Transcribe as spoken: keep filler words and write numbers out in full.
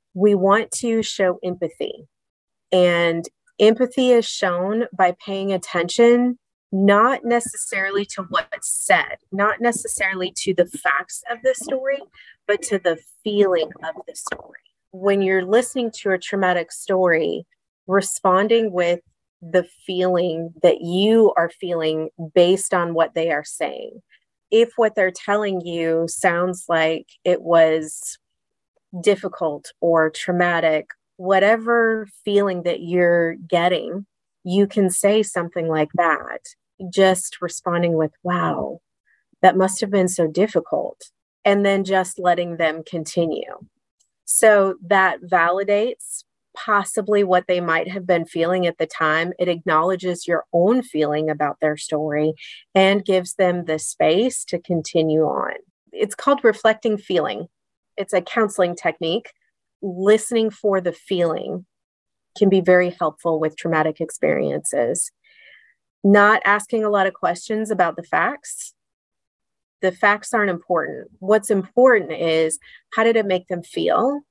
We want to show empathy, and empathy is shown by paying attention, not necessarily to what's said, not necessarily to the facts of the story, but to the feeling of the story. When you're listening to a traumatic story, responding with the feeling that you are feeling based on what they are saying. If what they're telling you sounds like it was difficult or traumatic, whatever feeling that you're getting, you can say something like that, just responding with, wow, that must have been so difficult, and then just letting them continue. So that validates possibly what they might have been feeling at the time. It acknowledges your own feeling about their story and gives them the space to continue on. It's called reflecting feeling. It's a counseling technique. Listening for the feeling can be very helpful with traumatic experiences. Not asking a lot of questions about the facts. The facts aren't important. What's important is, how did it make them feel?